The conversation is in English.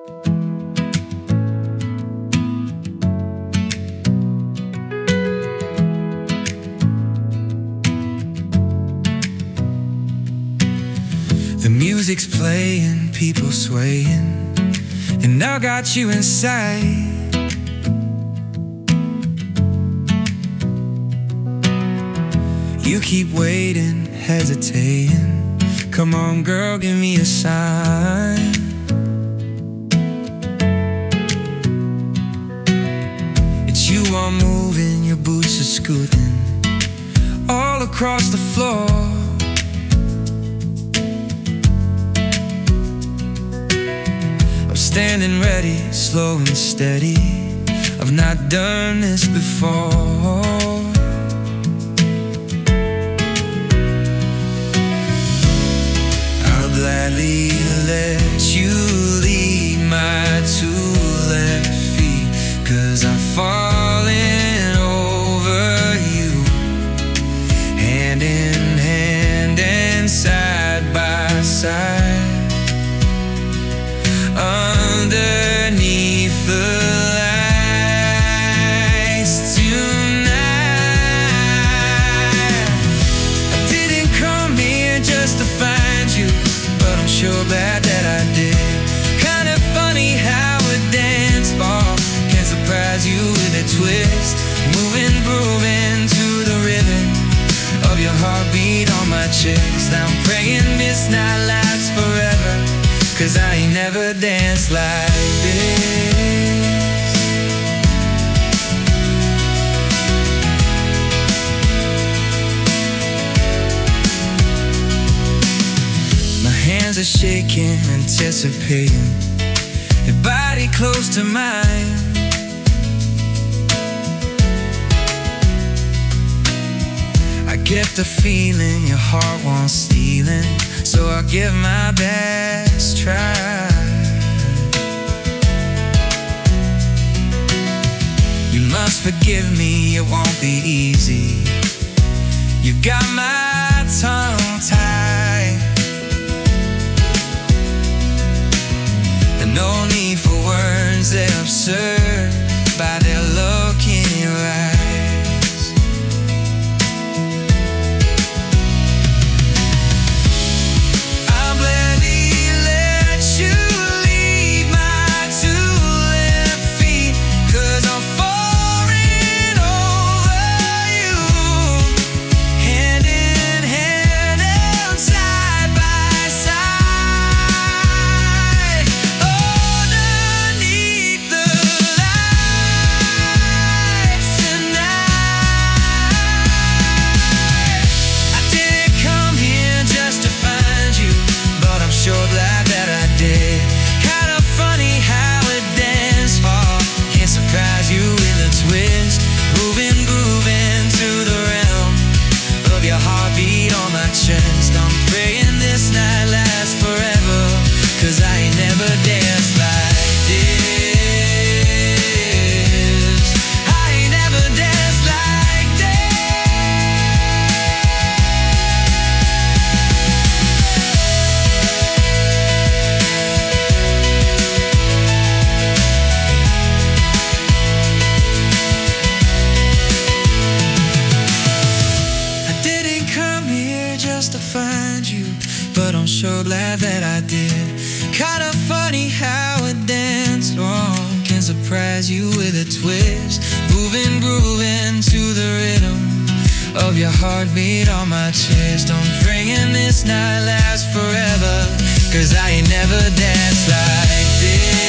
The music's playing, people swaying, and I got you inside. You keep waiting, hesitating. Come on, girl, give me a sign. It's you I'm moving, your boots are scooting all across the floor. I'm standing ready, slow and steady. I've not done this before. Gladly let you lead my two left feet, 'cause I've fallen over you, hand in hand and side by side, underneath the lights tonight. I didn't come here just to find you, but I'm sure glad that I did. Kind of funny how a dance ball can surprise you with a twist, moving, grooving to the rhythm of your heartbeat on my chest. I'm praying this night lasts forever, 'cause I ain't never danced like this. Hands are shaking, anticipating, your body close to mine. I get the feeling your heart wants stealing, so I'll give my best try. You must forgive me, it won't be easy. You got my tongue tied. No need for words, they're absurd by their look in your eyes. I'll gladly let you lead my two left feet, 'cause I'm falling over you, hand in hand and side by side. Sure glad that I did. Kind of funny how a dance fall can surprise you with a twist, moving, grooving to the realm of your heartbeat on my chest. I'm praying this night lasts forever, 'cause I ain't never danced like this. I ain't never danced like to find you, but I'm sure glad that I did. Kind of funny how a dance wrong can surprise you with a twist, moving, grooving to the rhythm of your heartbeat on my chest. I'm praying this night lasts forever, 'cause I ain't never danced like this.